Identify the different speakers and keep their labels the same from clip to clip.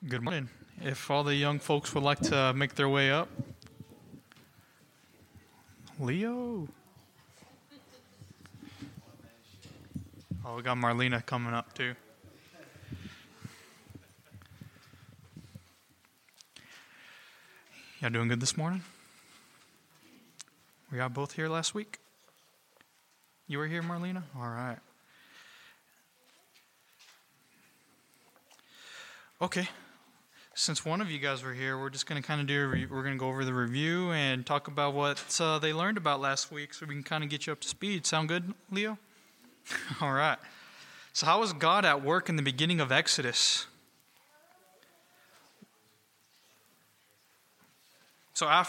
Speaker 1: Good morning. If all the young folks would like to make their way up. Leo. Oh, we got Marlena coming up too. Y'all doing good this morning? Were y'all both here last week? You were here, Marlena? All right. Okay. Since one of you guys were here, we're just going to kind of we're going to go over the review and talk about what they learned about last week so we can kind of get you up to speed. Sound good, Leo? All right. So how was God at work in the beginning of Exodus? So I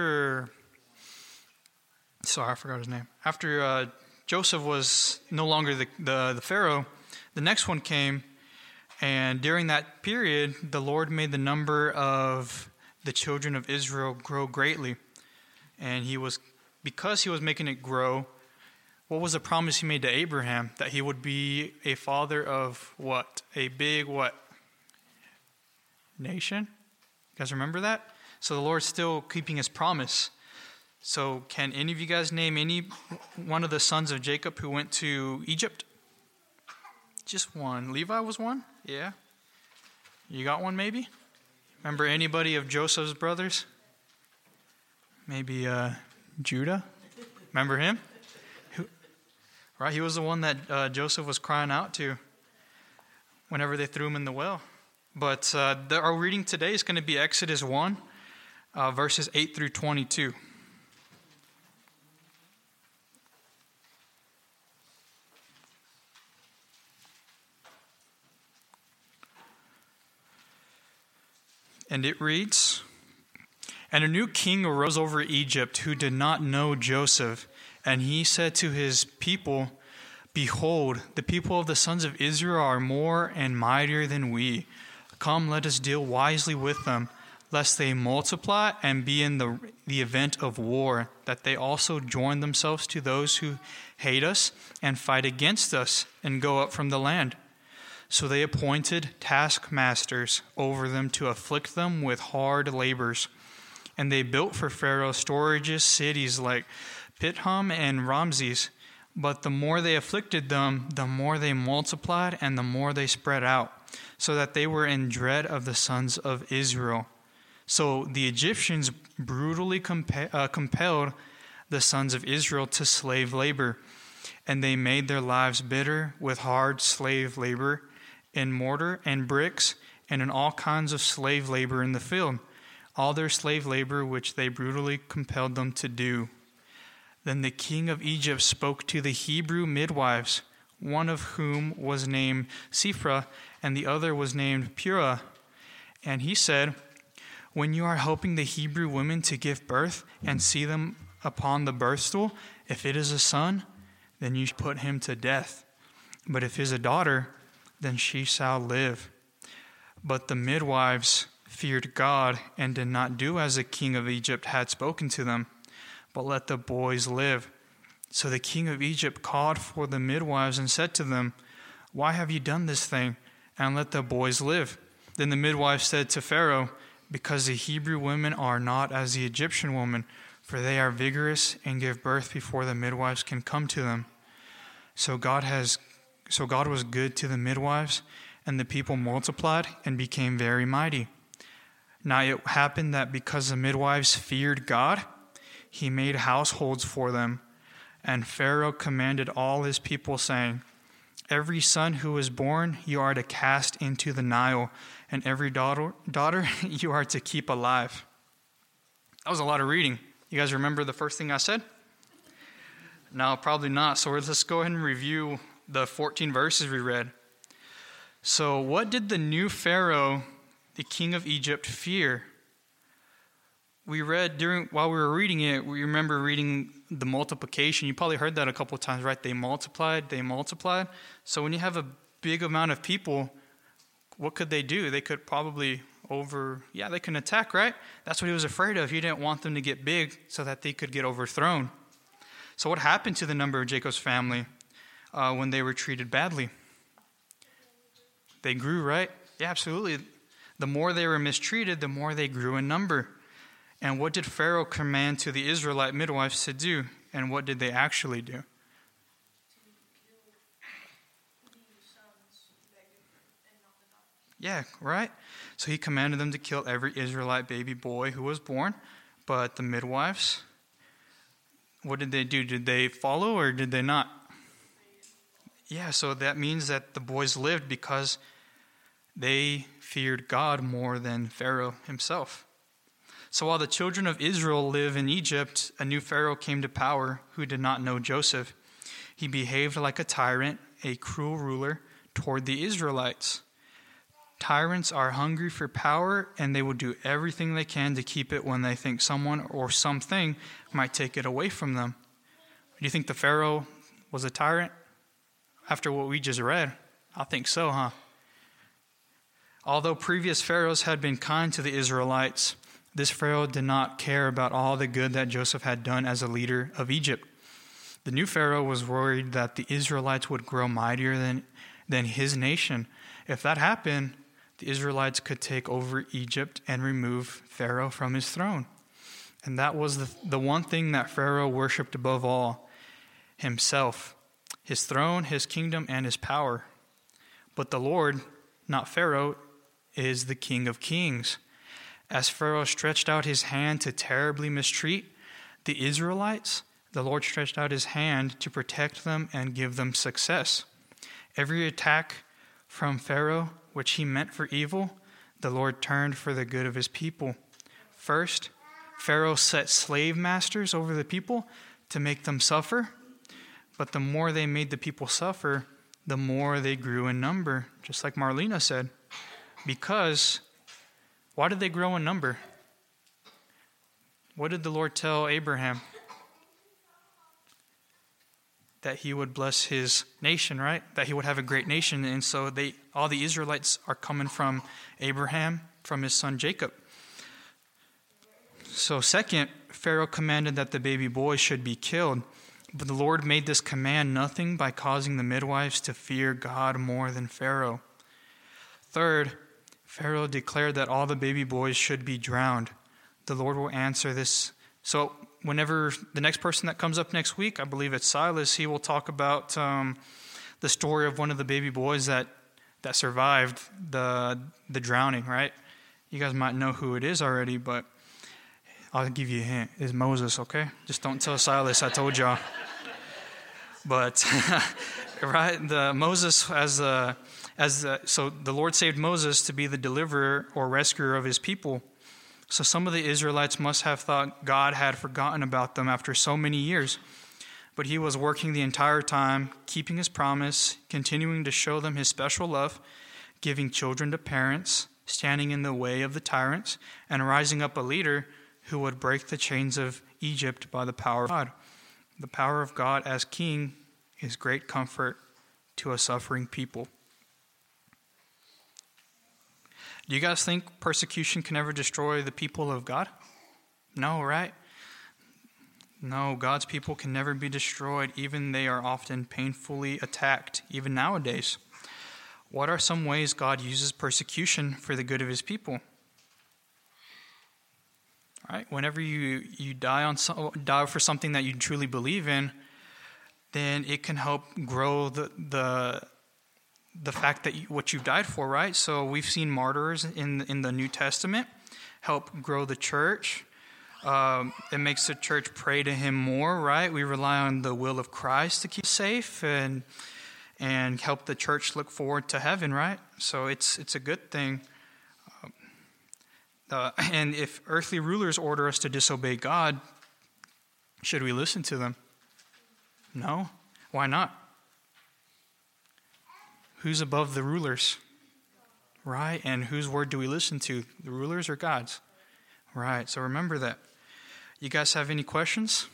Speaker 1: forgot his name. After Joseph was no longer the Pharaoh, the next one came. And during that period, the Lord made the number of the children of Israel grow greatly. And because he was making it grow, what was the promise he made to Abraham? That he would be a father of what? A big what? Nation? You guys remember that? So the Lord's still keeping his promise. So can any of you guys name any one of the sons of Jacob who went to Egypt? Just one. Levi was one? Yeah. You got one maybe? Remember anybody of Joseph's brothers? Maybe Judah? Remember him? Right, he was the one that Joseph was crying out to whenever they threw him in the well. But our reading today is going to be Exodus 1, verses 8 through 22. And it reads, "And a new king arose over Egypt who did not know Joseph. And he said to his people, 'Behold, the people of the sons of Israel are more and mightier than we. Come, let us deal wisely with them, lest they multiply and be in the event of war, that they also join themselves to those who hate us and fight against us and go up from the land.' So they appointed taskmasters over them to afflict them with hard labors. And they built for Pharaoh storages, cities like Pithom and Ramses. But the more they afflicted them, the more they multiplied and the more they spread out, so that they were in dread of the sons of Israel. So the Egyptians brutally compelled the sons of Israel to slave labor. And they made their lives bitter with hard slave labor, in mortar and bricks, and in all kinds of slave labor in the field, all their slave labor which they brutally compelled them to do. Then the king of Egypt spoke to the Hebrew midwives, one of whom was named Shiphrah, and the other was named Puah. And he said, 'When you are helping the Hebrew women to give birth, and see them upon the birth stool, if it is a son, then you put him to death. But if it is a daughter, then she shall live.' But the midwives feared God and did not do as the king of Egypt had spoken to them, but let the boys live. So the king of Egypt called for the midwives and said to them, 'Why have you done this thing? And let the boys live.' Then the midwives said to Pharaoh, 'Because the Hebrew women are not as the Egyptian women, for they are vigorous and give birth before the midwives can come to them.' So God was good to the midwives, and the people multiplied and became very mighty. Now it happened that because the midwives feared God, he made households for them. And Pharaoh commanded all his people, saying, 'Every son who is born you are to cast into the Nile, and every daughter you are to keep alive.'" That was a lot of reading. You guys remember the first thing I said? No, probably not. So let's go ahead and review the 14 verses we read. So what did the new Pharaoh, the king of Egypt, fear? We read while we were reading it, we remember reading the multiplication. You probably heard that a couple of times, right? They multiplied. So when you have a big amount of people, what could they do? They could probably they can attack, right? That's what he was afraid of. He didn't want them to get big so that they could get overthrown. So what happened to the number of Jacob's family when they were treated badly? They grew, right? Yeah, absolutely. The more they were mistreated, the more they grew in number. And what did Pharaoh command to the Israelite midwives to do? And what did they actually do? Yeah, right? So he commanded them to kill every Israelite baby boy who was born. But the midwives, what did they do? Did they follow or did they not? Yeah, so that means that the boys lived because they feared God more than Pharaoh himself. So while the children of Israel live in Egypt, a new Pharaoh came to power who did not know Joseph. He behaved like a tyrant, a cruel ruler toward the Israelites. Tyrants are hungry for power, and they will do everything they can to keep it when they think someone or something might take it away from them. Do you think the Pharaoh was a tyrant? After what we just read, I think so, huh? Although previous pharaohs had been kind to the Israelites, this Pharaoh did not care about all the good that Joseph had done as a leader of Egypt. The new Pharaoh was worried that the Israelites would grow mightier than his nation. If that happened, the Israelites could take over Egypt and remove Pharaoh from his throne. And that was the one thing that Pharaoh worshipped above all, himself, his throne, his kingdom, and his power. But the Lord, not Pharaoh, is the King of Kings. As Pharaoh stretched out his hand to terribly mistreat the Israelites, the Lord stretched out his hand to protect them and give them success. Every attack from Pharaoh, which he meant for evil, the Lord turned for the good of his people. First, Pharaoh set slave masters over the people to make them suffer. But the more they made the people suffer, the more they grew in number, just like Marlena said. Because, why did they grow in number? What did the Lord tell Abraham? That he would bless his nation, right? That he would have a great nation. And so all the Israelites are coming from Abraham, from his son Jacob. So second, Pharaoh commanded that the baby boy should be killed. But the Lord made this command nothing by causing the midwives to fear God more than Pharaoh. Third, Pharaoh declared that all the baby boys should be drowned. The Lord will answer this. So whenever the next person that comes up next week, I believe it's Silas, he will talk about the story of one of the baby boys that survived the drowning, right? You guys might know who it is already, but I'll give you a hint. It's Moses, okay? Just don't tell Silas I told y'all. But right, so the Lord saved Moses to be the deliverer or rescuer of his people. So some of the Israelites must have thought God had forgotten about them after so many years. But he was working the entire time, keeping his promise, continuing to show them his special love, giving children to parents, standing in the way of the tyrants, and rising up a leader who would break the chains of Egypt by the power of God. The power of God as king is great comfort to a suffering people. Do you guys think persecution can ever destroy the people of God? No, right? No, God's people can never be destroyed, even they are often painfully attacked, even nowadays. What are some ways God uses persecution for the good of his people? Right? Whenever you die for something that you truly believe in, then it can help grow the fact that what you've died for, right? So we've seen martyrs in the New Testament help grow the church. It makes the church pray to him more, right? We rely on the will of Christ to keep safe and help the church look forward to heaven, right? So it's a good thing. And if earthly rulers order us to disobey God, should we listen to them? No. Why not? Who's above the rulers? Right? And whose word do we listen to? The rulers or God's? Right. So remember that. You guys have any questions?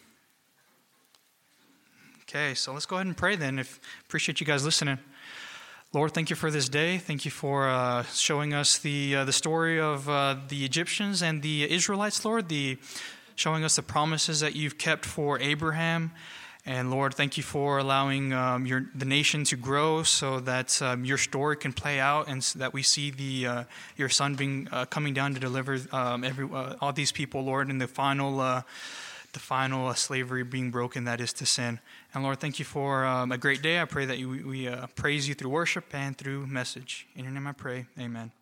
Speaker 1: Okay, so let's go ahead and pray then. Appreciate you guys listening. Lord, thank you for this day. Thank you for showing us the story of the Egyptians and the Israelites, Lord, showing us the promises that you've kept for Abraham And Lord, thank you for allowing the nation to grow so that your story can play out, and so that we see your Son being coming down to deliver all these people, Lord, in the final slavery being broken, that is to sin. And Lord, thank you for a great day. I pray that we praise you through worship and through message. In your name I pray, amen.